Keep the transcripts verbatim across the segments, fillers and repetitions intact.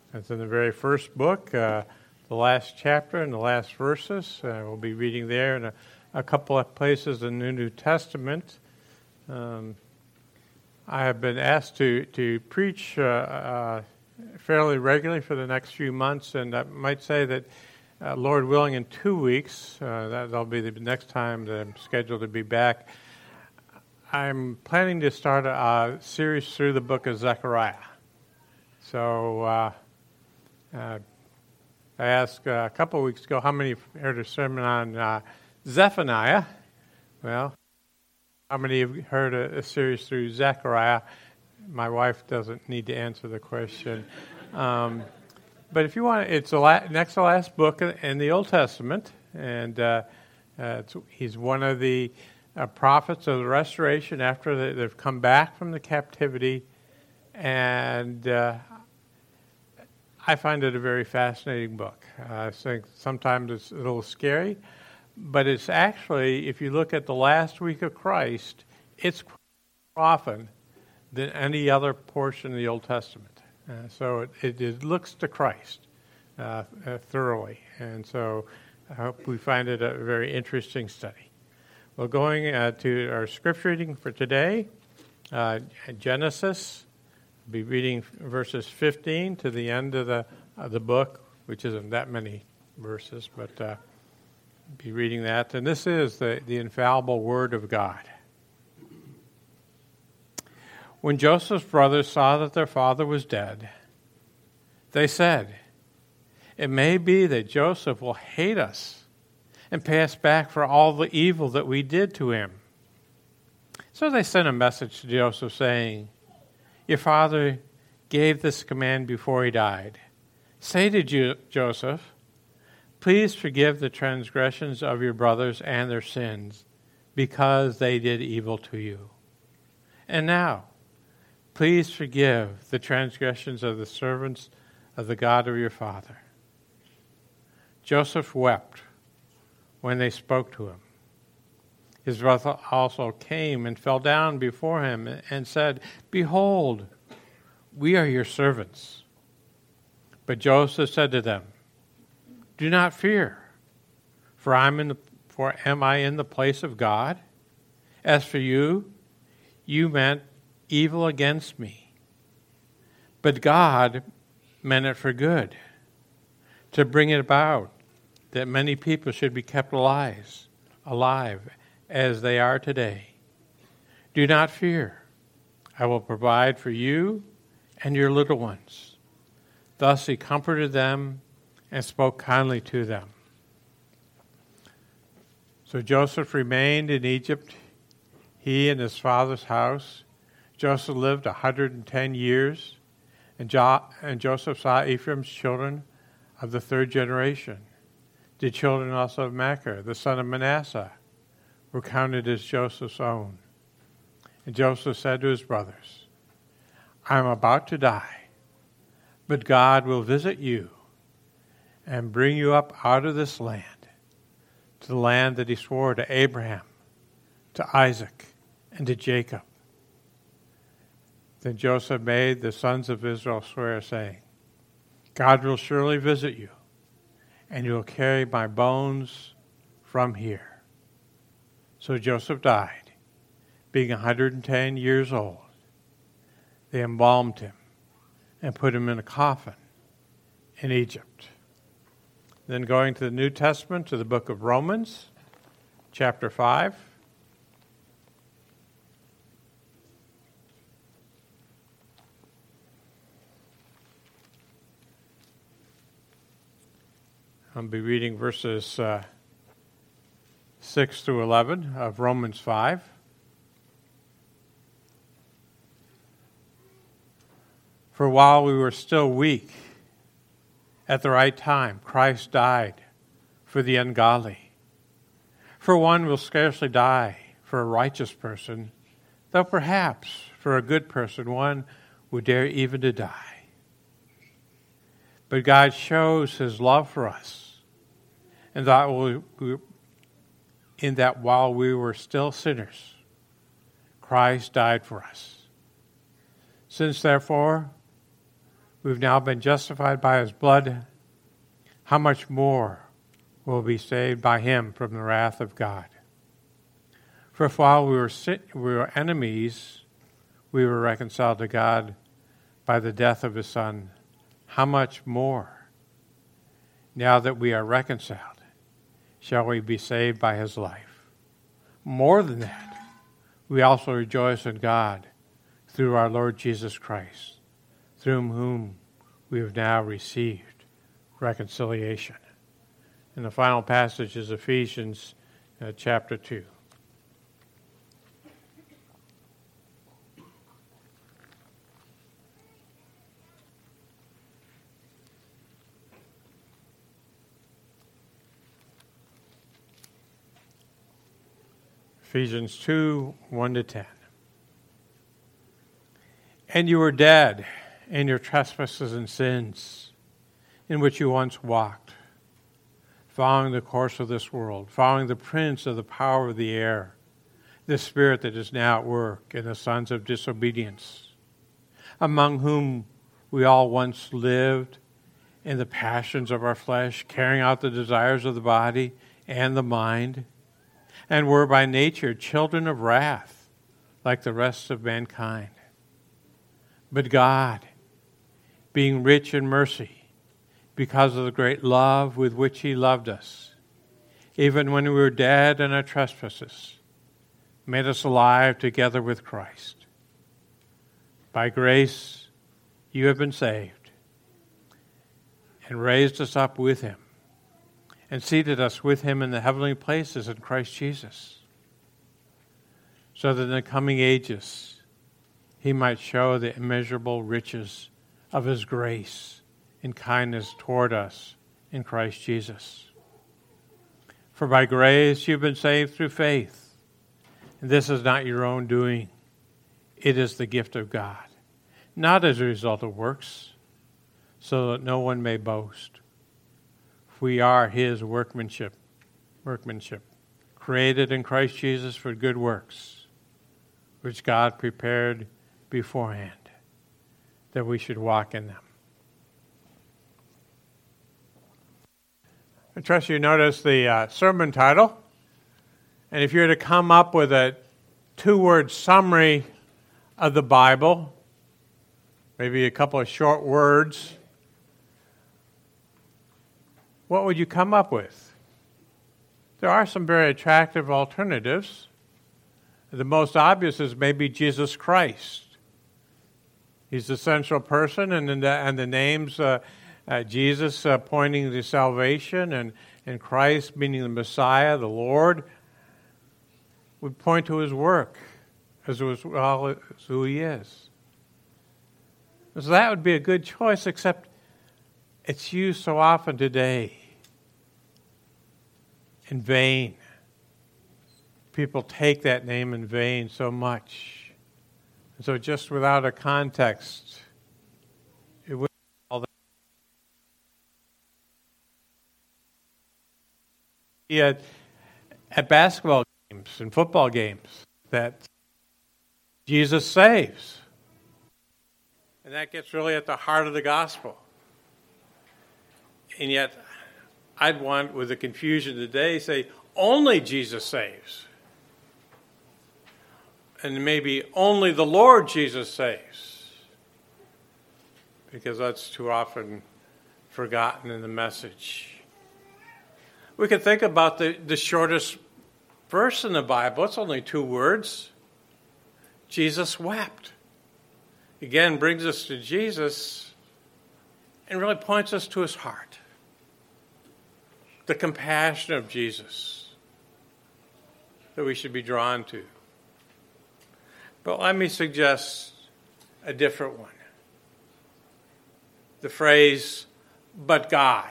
It's in the very first book, uh, the last chapter and the last verses. Uh, we'll be reading there in a, a couple of places in the New Testament. Um, I have been asked to, to preach uh, uh, fairly regularly for the next few months, and I might say that, uh, Lord willing, in two weeks, uh, that, that'll be the next time that I'm scheduled to be back, I'm planning to start a, a series through the book of Zechariah. So uh, uh, I asked uh, a couple of weeks ago, how many heard a sermon on uh, Zephaniah? Well, how many have heard a, a series through Zechariah? My wife doesn't need to answer the question. Um, but if you want, it's the la- next to last book in the Old Testament, and uh, uh, it's, he's one of the uh, prophets of the restoration after they, they've come back from the captivity, and uh, I find it a very fascinating book. Uh, I think sometimes it's a little scary, but it's actually, if you look at the last week of Christ, it's more often than any other portion of the Old Testament. Uh, so it, it, it looks to Christ uh, uh, thoroughly, and so I hope we find it a very interesting study. Well, going uh, to our scripture reading for today, uh, Genesis. Be reading verses fifteen to the end of the of the book, which isn't that many verses, but uh, be reading that. And this is the, the infallible Word of God. When Joseph's brothers saw that their father was dead, they said, "It may be that Joseph will hate us and pay us back for all the evil that we did to him." So they sent a message to Joseph saying, "Your father gave this command before he died. Say to Jo- Joseph, please forgive the transgressions of your brothers and their sins, because they did evil to you. And now, please forgive the transgressions of the servants of the God of your father." Joseph wept when they spoke to him. His brother also came and fell down before him and said, "Behold, we are your servants." But Joseph said to them, "Do not fear, for I'm in the for am I in the place of God? As for you, you meant evil against me, but God meant it for good, to bring it about that many people should be kept alive, alive as they are today. Do not fear. I will provide for you and your little ones." Thus he comforted them and spoke kindly to them. So Joseph remained in Egypt, he and his father's house. Joseph lived one hundred ten years, and, jo- and Joseph saw Ephraim's children of the third generation. The children also of Machir, the son of Manasseh, were counted as Joseph's own. And Joseph said to his brothers, "I am about to die, but God will visit you and bring you up out of this land, to the land that he swore to Abraham, to Isaac, and to Jacob." Then Joseph made the sons of Israel swear, saying, "God will surely visit you, and you will carry my bones from here." So Joseph died, being one hundred ten years old. They embalmed him and put him in a coffin in Egypt. Then going to the New Testament, to the book of Romans, chapter five. I'll be reading verses uh, six through eleven of Romans five. "For while we were still weak, at the right time, Christ died for the ungodly. For one will scarcely die for a righteous person, though perhaps for a good person one would dare even to die. But God shows his love for us, and that we, in that while we were still sinners, Christ died for us. Since, therefore, we've now been justified by his blood, how much more will be saved by him from the wrath of God? For if while we were, sit- we were enemies, we were reconciled to God by the death of his Son, how much more, now that we are reconciled, shall we be saved by his life? More than that, we also rejoice in God through our Lord Jesus Christ, through whom we have now received reconciliation. And the final passage is Ephesians uh, chapter two. Ephesians two, one to ten. And you were dead in your trespasses and sins, in which you once walked, following the course of this world, following the prince of the power of the air, the spirit that is now at work in the sons of disobedience, among whom we all once lived in the passions of our flesh, carrying out the desires of the body and the mind, and were by nature children of wrath, like the rest of mankind. But God, being rich in mercy, because of the great love with which he loved us, even when we were dead in our trespasses, made us alive together with Christ. By grace you have been saved, and raised us up with him, and seated us with him in the heavenly places in Christ Jesus, so that in the coming ages he might show the immeasurable riches of his grace and kindness toward us in Christ Jesus. For by grace you've been saved through faith, and this is not your own doing. It is the gift of God, not as a result of works, so that no one may boast. We are his workmanship, workmanship, created in Christ Jesus for good works, which God prepared beforehand, that we should walk in them. I trust you noticed the uh, sermon title. And if you were to come up with a two-word summary of the Bible, maybe a couple of short words, what would you come up with? There are some very attractive alternatives. The most obvious is maybe Jesus Christ. He's the central person, and the, and the names uh, uh, Jesus uh, pointing to salvation, and, and Christ meaning the Messiah, the Lord, would point to his work as well as who he is. So that would be a good choice, except it's used so often today in vain. People take that name in vain so much. And so just without a context, it wouldn't be all that. At, at basketball games and football games, that Jesus saves. And that gets really at the heart of the gospel. And yet, I'd want, with the confusion today, say, only Jesus saves. And maybe only the Lord Jesus saves. Because that's too often forgotten in the message. We could think about the, the shortest verse in the Bible. It's only two words. Jesus wept. Again, brings us to Jesus and really points us to his heart. The compassion of Jesus that we should be drawn to. But let me suggest a different one. The phrase, but God.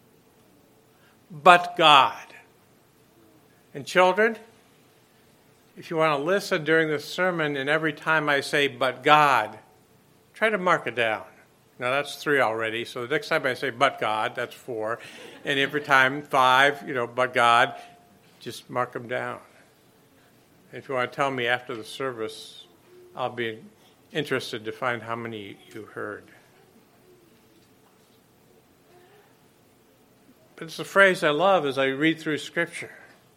But God. And children, if you want to listen during the sermon, and every time I say, but God, try to mark it down. Now that's three already, so the next time I say, but God, that's four. And every time, five, you know, but God, just mark them down. If you want to tell me after the service, I'll be interested to find how many you heard. it's a phrase I love as I read through Scripture.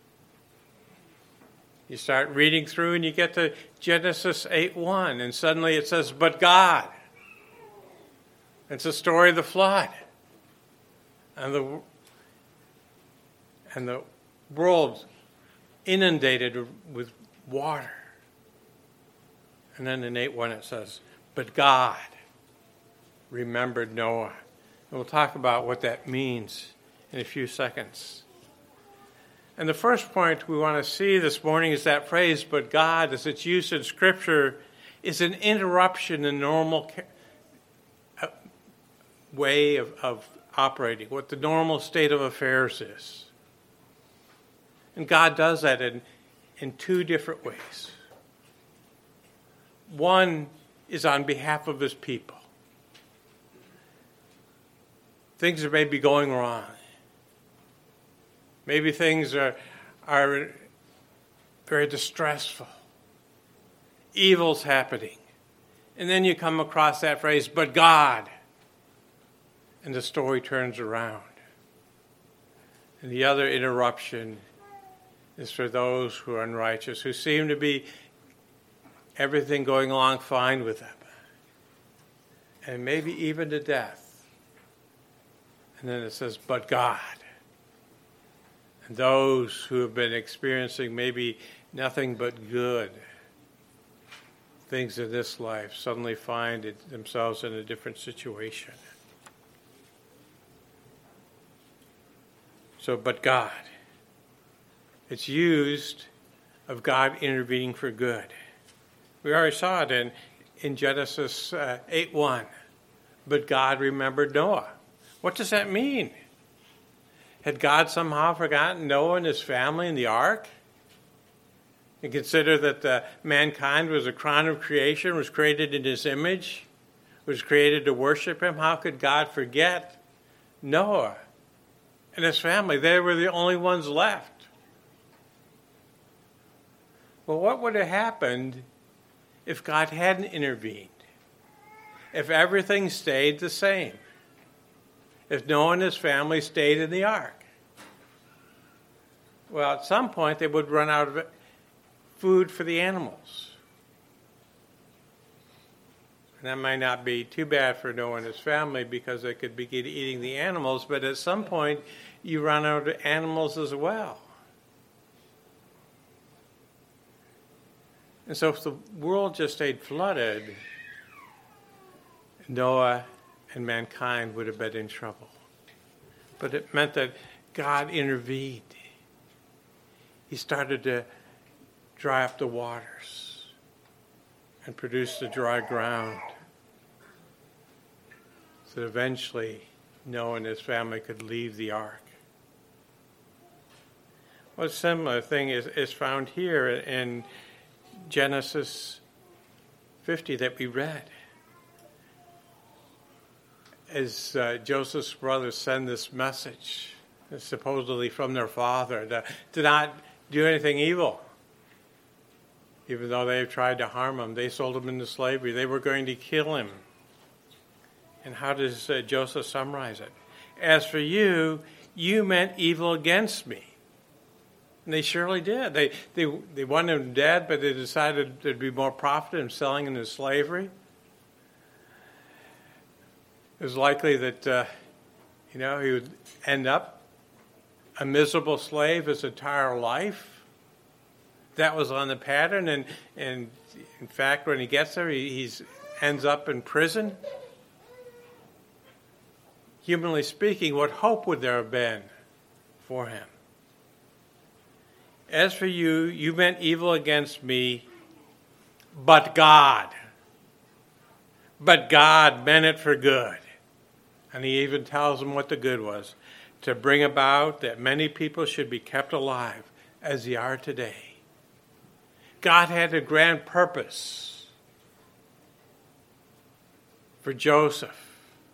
You start reading through and you get to Genesis eight one, and suddenly it says, but God. It's a story of the flood. And the, and the world inundated with water. And then in eight one it says, but God remembered Noah. And we'll talk about what that means in a few seconds. And the first point we want to see this morning is that phrase, but God, as it's used in Scripture, is an interruption in normal way of, of operating, what the normal state of affairs is. And God does that in, in two different ways. One is on behalf of his people. Things are maybe going wrong. Maybe things are, are very distressful. Evil's happening. And then you come across that phrase, but God. And the story turns around. And the other interruption is for those who are unrighteous, who seem to be everything going along fine with them. And maybe even to death. And then it says, but God. And those who have been experiencing maybe nothing but good things in this life suddenly find it, themselves in a different situation. So, but God. It's used of God intervening for good. We already saw it in, in Genesis uh, eight one. But God remembered Noah. What does that mean? Had God somehow forgotten Noah and his family in the ark? And consider that uh, mankind was a crown of creation, was created in his image, was created to worship him. How could God forget Noah and his family? They were the only ones left. Well, what would have happened if God hadn't intervened? If everything stayed the same? If Noah and his family stayed in the ark? Well, at some point they would run out of food for the animals. And that might not be too bad for Noah and his family because they could begin eating the animals, but at some point you run out of animals as well. And so if the world just stayed flooded, Noah and mankind would have been in trouble. But it meant that God intervened. He started to dry up the waters and produce the dry ground so that eventually Noah and his family could leave the ark. Well, a similar thing is, is found here in Genesis fifty that we read. As uh, Joseph's brothers send this message, supposedly from their father, to, to not do anything evil. Even though they tried to harm him, they sold him into slavery. They were going to kill him. And how does uh, Joseph summarize it? As for you, you meant evil against me. And they surely did. They, they, they wanted him dead, but they decided there'd be more profit in selling him into slavery. It was likely that, uh, you know, he would end up a miserable slave his entire life. That was on the pattern, and, and in fact, when he gets there, he he's, ends up in prison. Humanly speaking, what hope would there have been for him? As for you, you meant evil against me, but God. But God meant it for good. And he even tells them what the good was, to bring about that many people should be kept alive as they are today. God had a grand purpose for Joseph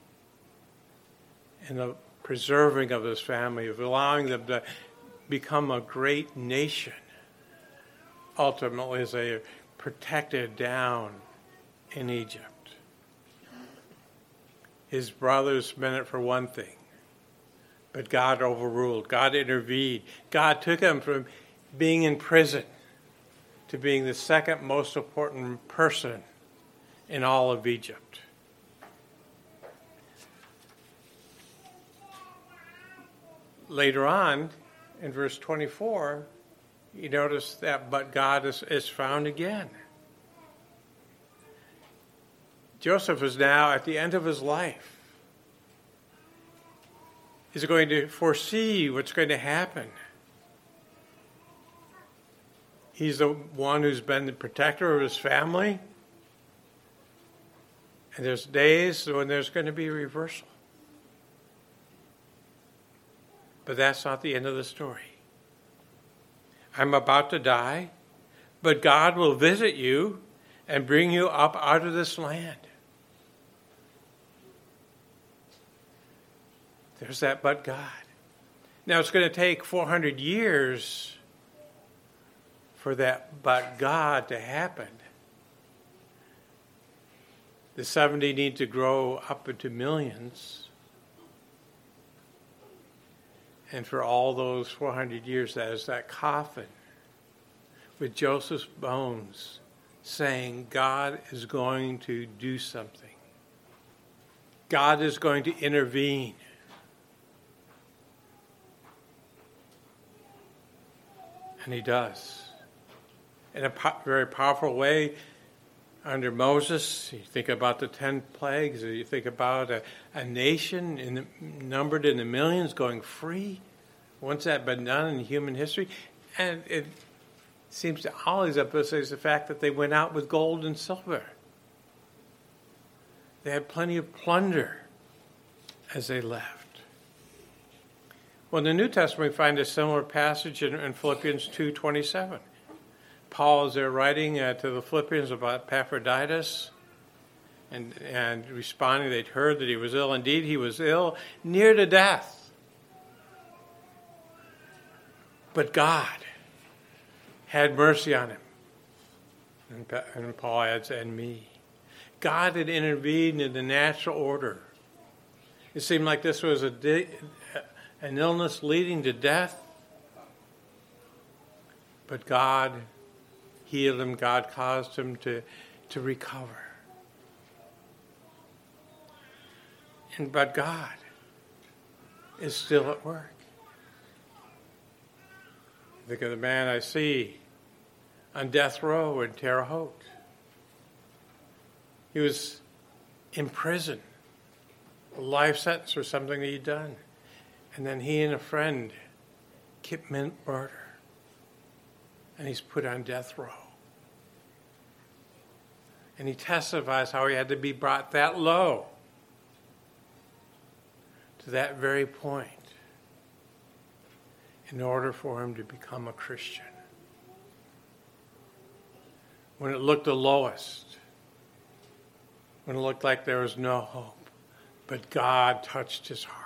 in the preserving of his family, of allowing them to become a great nation, ultimately as they are protected down in Egypt. His brothers meant it for one thing, But God overruled. God intervened. God took him from being in prison to being the second most important person in all of Egypt. Later on, in verse twenty-four, you notice that but God is, is found again. Joseph is now at the end of his life. He's going to foresee what's going to happen. He's the one who's been the protector of his family. And there's days when there's going to be a reversal. But that's not the end of the story. I'm about to die, but God will visit you and bring you up out of this land. There's that but God. Now it's going to take four hundred years for that but God to happen. The seventy need to grow up into millions. And for all those four hundred years, that is that coffin with Joseph's bones saying, God is going to do something. God is going to intervene. And he does. In a po- very powerful way, under Moses, you think about the ten plagues, or you think about a, a nation in the, numbered in the millions going free. Once that been done in human history? And it seems to always emphasize the fact that they went out with gold and silver. They had plenty of plunder as they left. Well, in the New Testament, we find a similar passage in, in Philippians two twenty-seven. Paul is there writing uh, to the Philippians about Epaphroditus and, and responding. They'd heard that he was ill. Indeed, he was ill, near to death. But God had mercy on him. And, and Paul adds, and me. God had intervened in the natural order. It seemed like this was a di- an illness leading to death. But God healed him. God caused him to, to recover. And but God is still at work. Think of the man I see on death row in Terre Haute. He was in prison, a life sentence for something that he'd done. And then he and a friend commit murder. And he's put on death row. And he testifies how he had to be brought that low, to that very point, in order for him to become a Christian. When it looked the lowest, when it looked like there was no hope, but God touched his heart.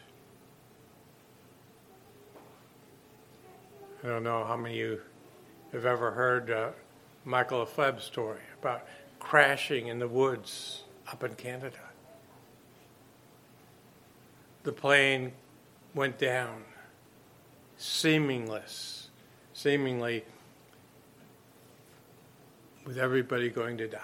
I don't know how many of you have ever heard uh, Michael Lefebvre's story about crashing in the woods up in Canada. The plane went down, seamless, seemingly with everybody going to die.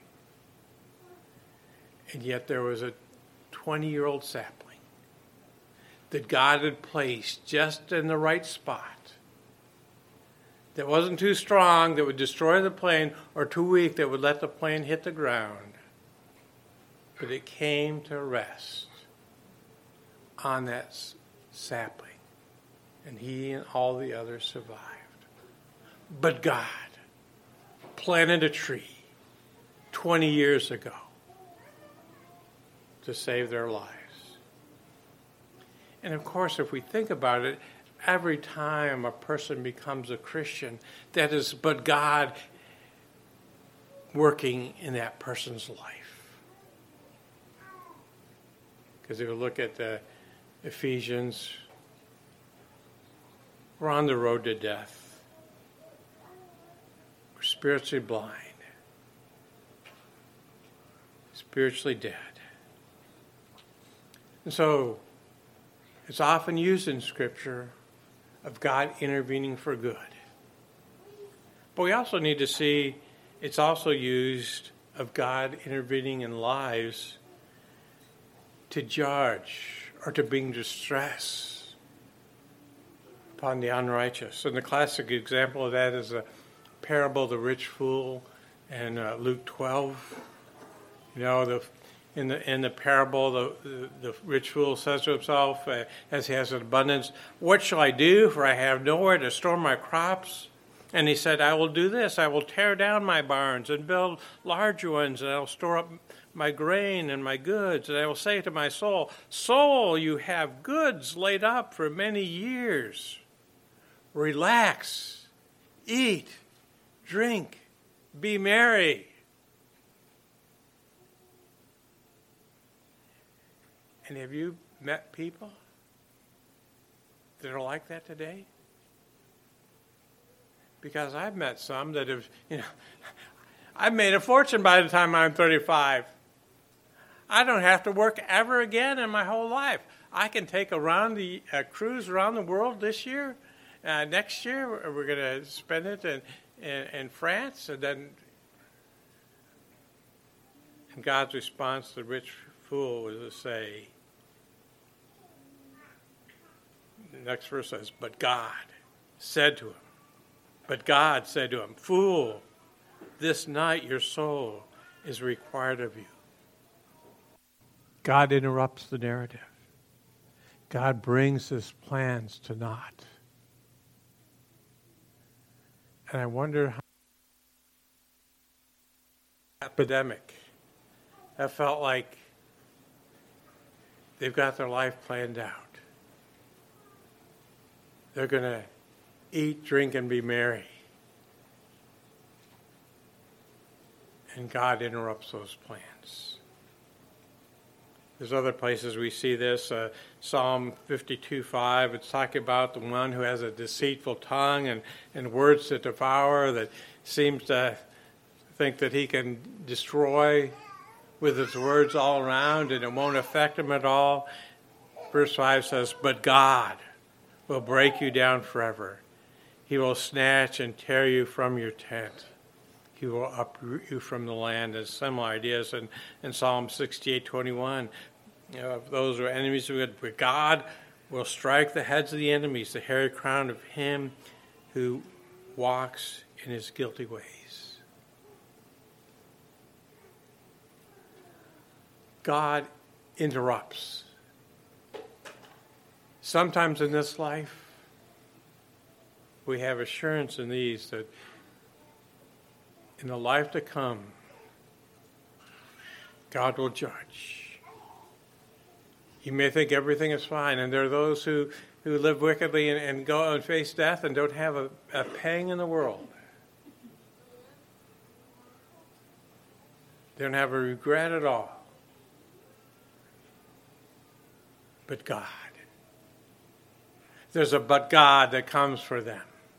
And yet there was a twenty-year-old sapling that God had placed just in the right spot, that wasn't too strong, that would destroy the plane, or too weak, that would let the plane hit the ground. But it came to rest on that sapling. And he and all the others survived. But God planted a tree twenty years ago to save their lives. And of course, if we think about it, every time a person becomes a Christian, that is but God working in that person's life. Because if you look at the Ephesians, we're on the road to death. We're spiritually blind, spiritually dead. And so It's often used in Scripture of God intervening for good. But we also need to see it's also used of God intervening in lives to judge or to bring distress upon the unrighteous. And the classic example of that is the parable of the rich fool in uh, Luke twelve. You know, the in the in the parable, the, the, the rich fool says to himself, uh, as he has an abundance, "What shall I do? For I have nowhere to store my crops." And he said, "I will do this. I will tear down my barns and build larger ones, and I will store up my grain and my goods. And I will say to my soul, 'Soul, you have goods laid up for many years. Relax, eat, drink, be merry.'" And have you met people that are like that today? Because I've met some that have, you know, I've made a fortune by the time I'm thirty-five. I don't have to work ever again in my whole life. I can take a, round the, a cruise around the world this year. Uh, next year, we're going to spend it in, in, in France. And then and God's response to the rich fool was to say, the next verse says, "But God said to him, But God said to him, 'Fool, this night your soul is required of you.'" God interrupts the narrative. God brings his plans to naught. And I wonder how epidemic that felt like they've got their life planned out. They're going to eat, drink, and be merry. And God interrupts those plans. There's other places we see this. Uh, Psalm fifty-two five, it's talking about the one who has a deceitful tongue and, and words to devour, that seems to think that he can destroy with his words all around and it won't affect him at all. Verse five says, "But God will break you down forever. He will snatch and tear you from your tent. He will uproot you from the land." There's similar ideas in, in Psalm sixty-eight twenty-one. You know, if those are enemies of God, but God will strike the heads of the enemies, the hairy crown of him who walks in his guilty ways. God interrupts. Sometimes in this life, we have assurance in these that in the life to come, God will judge. You may think everything is fine, and there are those who, who live wickedly and, and go and face death and don't have a, a pang in the world. They don't have a regret at all. But God. There's a but God that comes for them.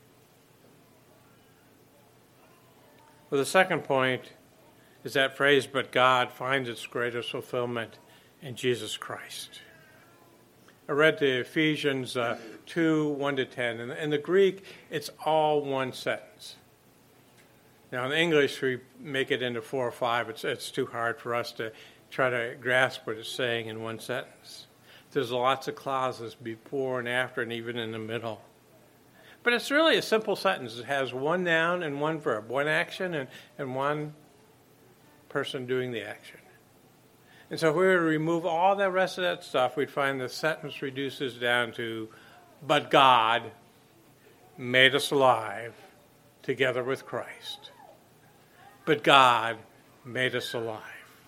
Well, the second point is that phrase, "but God," finds its greatest fulfillment in Jesus Christ. I read the Ephesians uh, two, one to ten. And in the Greek, it's all one sentence. Now, in English, we make it into four or five. It's, it's too hard for us to try to grasp what it's saying in one sentence. There's lots of clauses before and after and even in the middle. But it's really a simple sentence. It has one noun and one verb, one action and, and one person doing the action. And so if we were to remove all the rest of that stuff, we'd find the sentence reduces down to, "But God made us alive together with Christ." But God made us alive.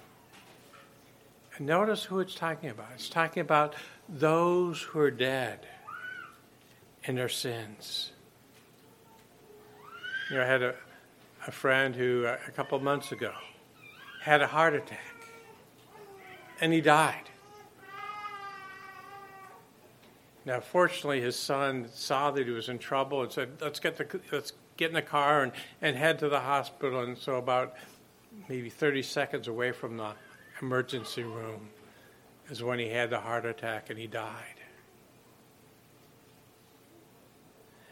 And notice who it's talking about. It's talking about those who are dead in their sins. You know, I had a, a friend who, uh, a couple of months ago, had a heart attack. And he died. Now, fortunately, his son saw that he was in trouble and said, let's get the let's get in the car and, and head to the hospital. And so about maybe thirty seconds away from the emergency room is when he had the heart attack and he died.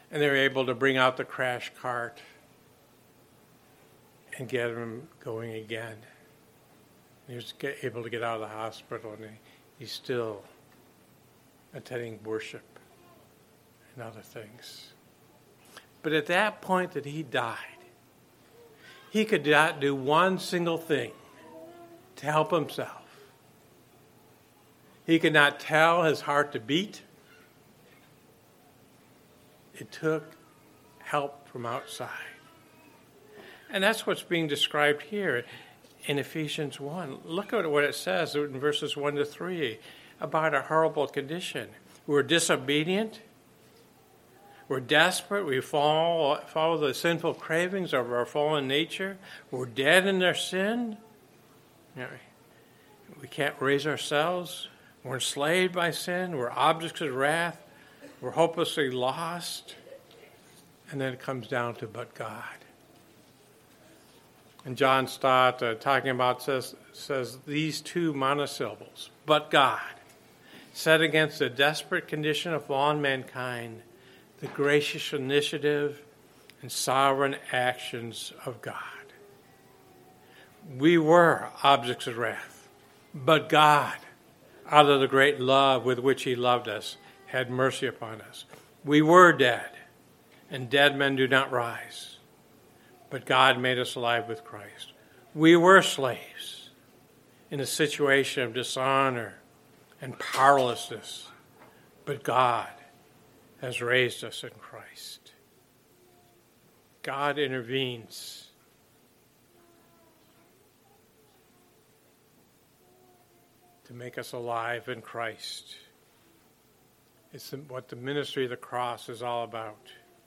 And they were able to bring out the crash cart and get him going again. He was get, able to get out of the hospital, and he, he's still attending worship and other things. But at that point that he died, he could not do one single thing to help himself. He could not tell his heart to beat. It took help from outside. And that's what's being described here in Ephesians one. Look at what it says in verses one to three about a horrible condition. We're disobedient. We're desperate. We follow, follow the sinful cravings of our fallen nature. We're dead in our sin. You know, we can't raise ourselves. We're enslaved by sin. We're objects of wrath. We're hopelessly lost. And then it comes down to but God. And John Stott, uh, talking about, says, says these two monosyllables, but God, set against the desperate condition of fallen mankind, the gracious initiative and sovereign actions of God. We were objects of wrath, but God, out of the great love with which he loved us, had mercy upon us. We were dead, and dead men do not rise, but God made us alive with Christ. We were slaves in a situation of dishonor and powerlessness, but God has raised us in Christ. God intervenes. To make us alive in Christ. It's what the ministry of the cross is all about.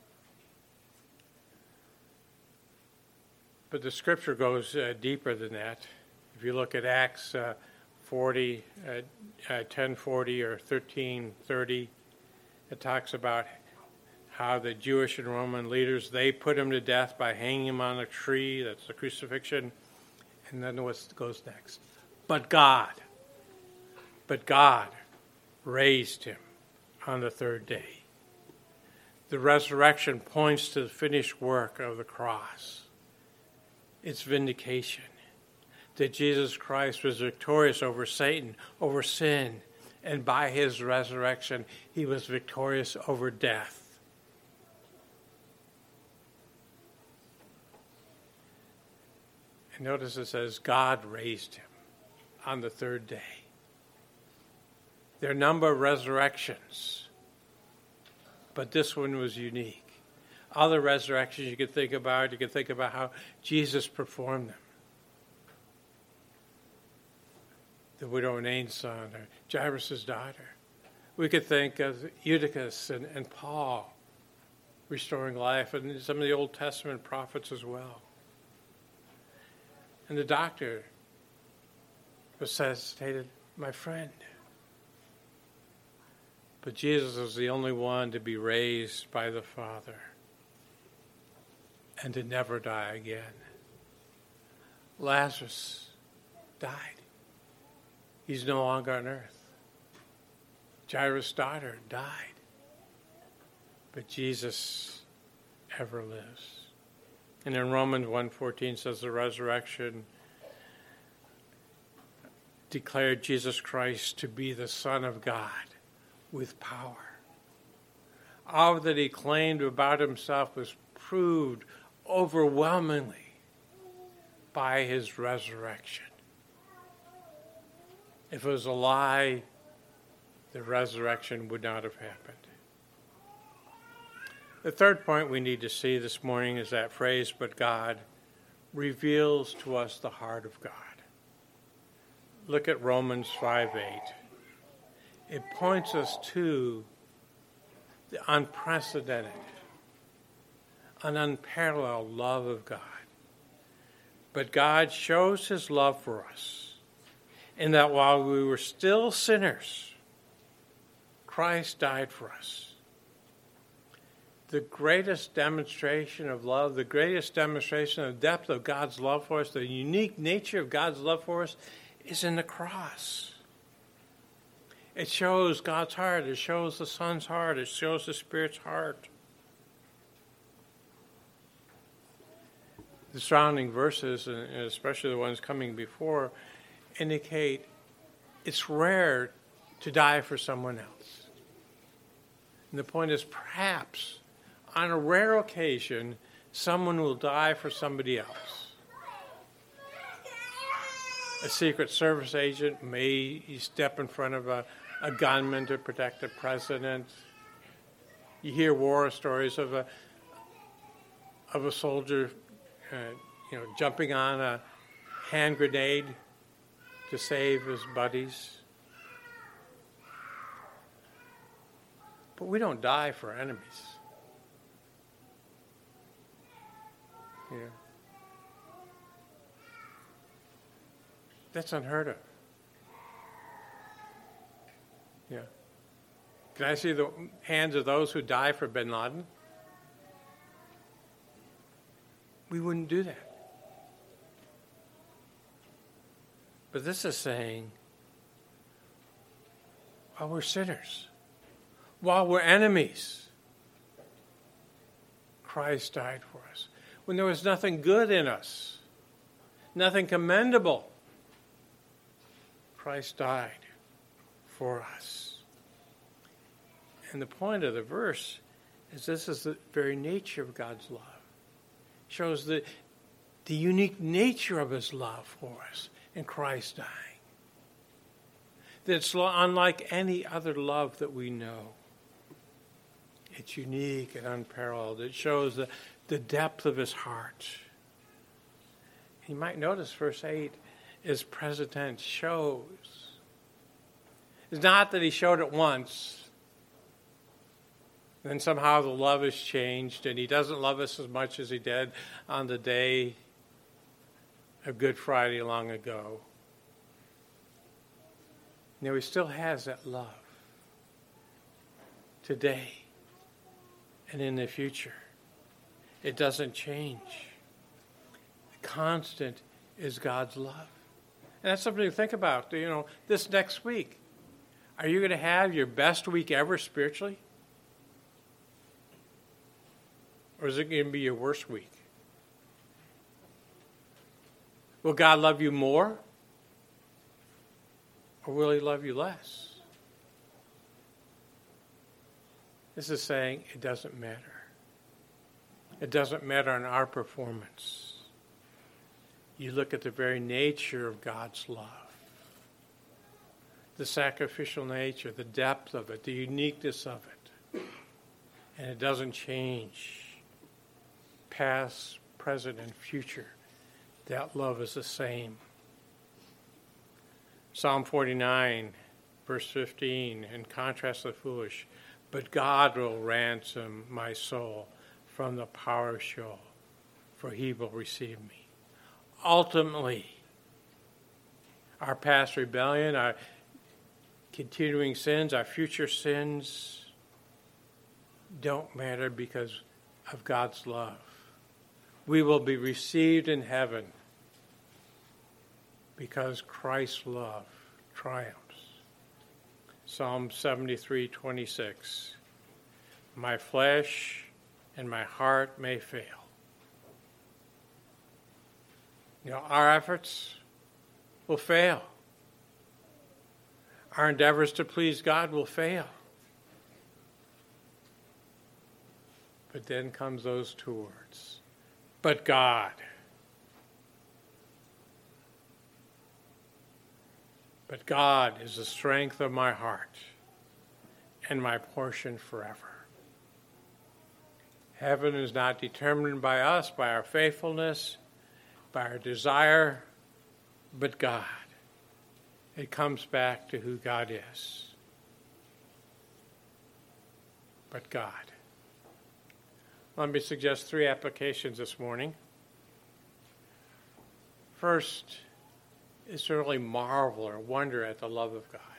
But the scripture goes uh, deeper than that. If you look at Acts uh, forty, uh, uh, ten forty or thirteen thirty, it talks about how the Jewish and Roman leaders, they put him to death by hanging him on a tree. That's the crucifixion. And then what goes next? But God, but God raised him on the third day. The resurrection points to the finished work of the cross. It's vindication that Jesus Christ was victorious over Satan, over sin, and by his resurrection, he was victorious over death. And notice it says, God raised him on the third day. There are a number of resurrections, but this one was unique. Other resurrections you could think about, you could think about how Jesus performed them. The widow of Nain's son, or Jairus' daughter. We could think of Eutychus and, and Paul restoring life, and some of the Old Testament prophets as well. And the doctor resuscitated my friend. But Jesus was the only one to be raised by the Father and to never die again. Lazarus died. He's no longer on earth. Jairus' daughter died. But Jesus ever lives. And in Romans one fourteen says the resurrection declared Jesus Christ to be the Son of God with power. All that he claimed about himself was proved overwhelmingly by his resurrection. If it was a lie, the resurrection would not have happened. The third point we need to see this morning is that phrase, but God reveals to us the heart of God. Look at Romans five eight. It points us to the unprecedented, an unparalleled love of God. But God shows his love for us in that while we were still sinners, Christ died for us. The greatest demonstration of love, the greatest demonstration of the depth of God's love for us, the unique nature of God's love for us is in the cross. It shows God's heart. It shows the Son's heart. It shows the Spirit's heart. the surrounding verses, and especially the ones coming before, indicate it's rare to die for someone else. And the point is, perhaps, on a rare occasion, someone will die for somebody else. A Secret Service agent may step in front of a, a gunman to protect the president. You hear war stories of a of a soldier, uh, you know, jumping on a hand grenade to save his buddies. But we don't die for enemies. Yeah. That's unheard of. Yeah. Can I see the hands of those who die for bin Laden? We wouldn't do that. But this is saying, while we're sinners, while we're enemies, Christ died for us. When there was nothing good in us, nothing commendable, Christ died for us. And the point of the verse is this is the very nature of God's love. It shows the, the unique nature of his love for us in Christ dying. That it's unlike any other love that we know. It's unique and unparalleled. It shows the, the depth of his heart. You might notice verse eight is present tense, shows. It's not that he showed it once, then somehow the love has changed and he doesn't love us as much as he did on the day of Good Friday long ago. No, he still has that love today and in the future. It doesn't change. Constant is God's love. And that's something to think about. You know, this next week, are you going to have your best week ever spiritually? Or is it going to be your worst week? Will God love you more? Or will he love you less? This is saying it doesn't matter. It doesn't matter on our performance. You look at the very nature of God's love. The sacrificial nature, the depth of it, the uniqueness of it. And it doesn't change. Past, present, and future. That love is the same. Psalm forty-nine, verse fifteen, in contrast to the foolish, but God will ransom my soul from the power of Sheol, for he will receive me. Ultimately, our past rebellion, our continuing sins, our future sins don't matter because of God's love. We will be received in heaven because Christ's love triumphs. Psalm seventy-three twenty-six. My flesh and my heart may fail. You know, our efforts will fail. Our endeavors to please God will fail. But then comes those two words. But God. But God is the strength of my heart and my portion forever. Heaven is not determined by us, by our faithfulness, by our desire, but God. It comes back to who God is. But God. Let me suggest three applications this morning. First is to really marvel or wonder at the love of God.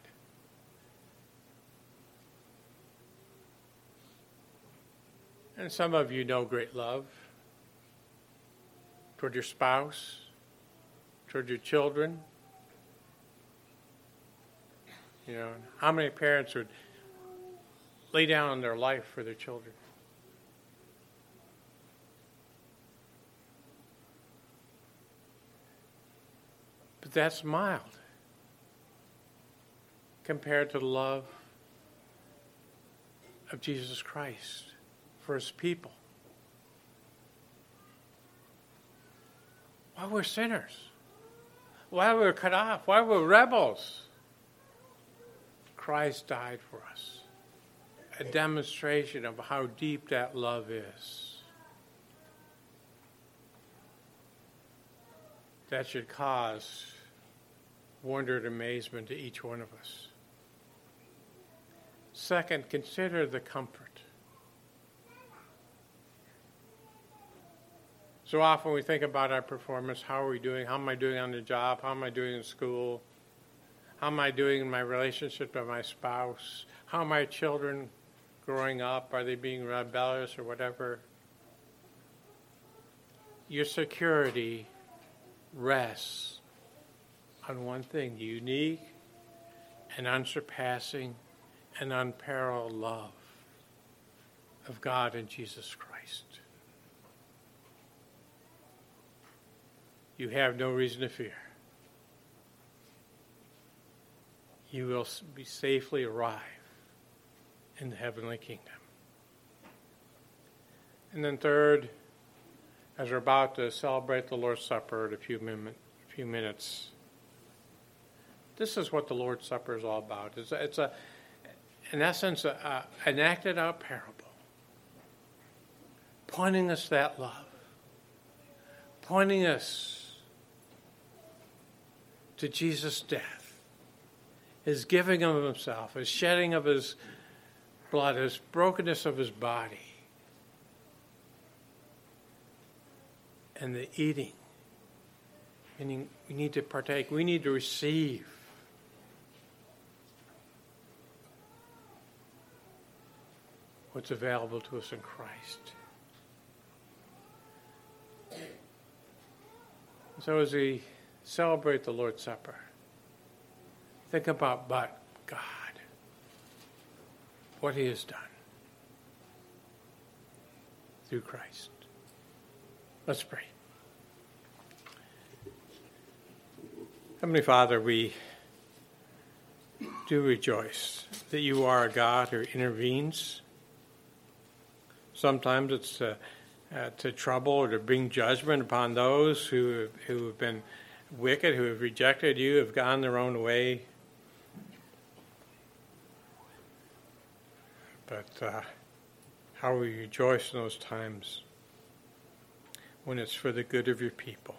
And some of you know great love toward your spouse, toward your children. You know, how many parents would lay down their life for their children? But that's mild compared to the love of Jesus Christ for his people. While we're sinners, while we're cut off, while we're rebels, Christ died for us. A demonstration of how deep that love is. That should cause wonder and amazement to each one of us. Second, consider the comfort. So often we think about our performance. How are we doing? How am I doing on the job? How am I doing in school? How am I doing in my relationship with my spouse? How are my children growing up? Are they being rebellious or whatever? Your security rests on one thing: the unique and unsurpassing and unparalleled love of God and Jesus Christ. You have no reason to fear. You will be safely arrive in the heavenly kingdom. And then third, as we're about to celebrate the Lord's Supper in a few, min- few minutes, this is what the Lord's Supper is all about. It's a, it's a in essence, a, a, an acted out parable, pointing us that love, pointing us to Jesus' death, his giving of himself, his shedding of his blood, his brokenness of his body, and the eating. Meaning we need to partake, we need to receive. What's available to us in Christ. So as we celebrate the Lord's Supper, think about but God, what he has done through Christ. Let's pray. Heavenly Father, we do rejoice that you are a God who intervenes. Sometimes it's uh, uh, to trouble or to bring judgment upon those who who have been wicked, who have rejected you, have gone their own way. But uh, how we rejoice in those times when it's for the good of your people.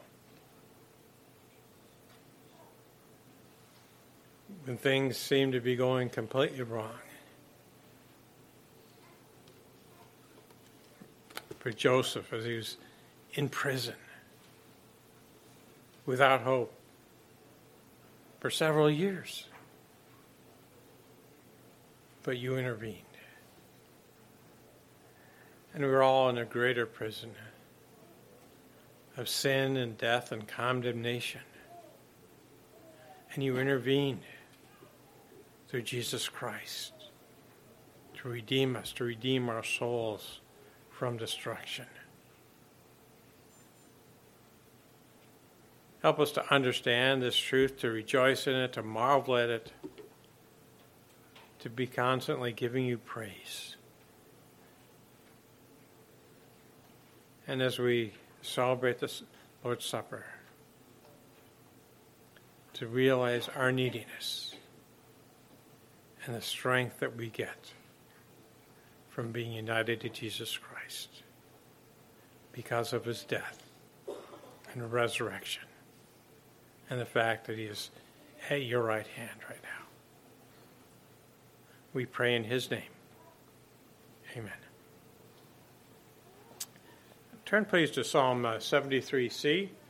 When things seem to be going completely wrong. For Joseph, as he was in prison, without hope, for several years. But you intervened. And we're all in a greater prison of sin and death and condemnation. And you intervened through Jesus Christ to redeem us, to redeem our souls from destruction. Help us to understand this truth, to rejoice in it, to marvel at it, to be constantly giving you praise. And as we celebrate this Lord's Supper, to realize our neediness and the strength that we get from being united to Jesus Christ because of his death and resurrection and the fact that he is at your right hand right now. We pray in his name. Amen. Turn please to Psalm seventy-three C.